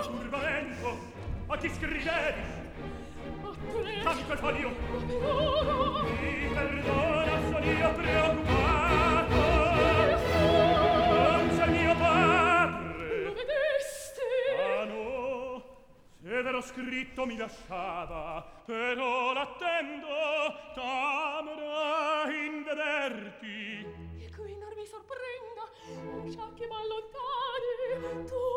turbamento, a chi scrivevi? A te. Dammi quel foglio. Ma per ora. Mi perdona, sono io preoccupato. Non c'è mio padre. Lo vedeste? Ah no, se vero scritto mi lasciava, però l'attendo, t'amerà in vederti. E qui non mi sorprenda, già che m'allontani, tu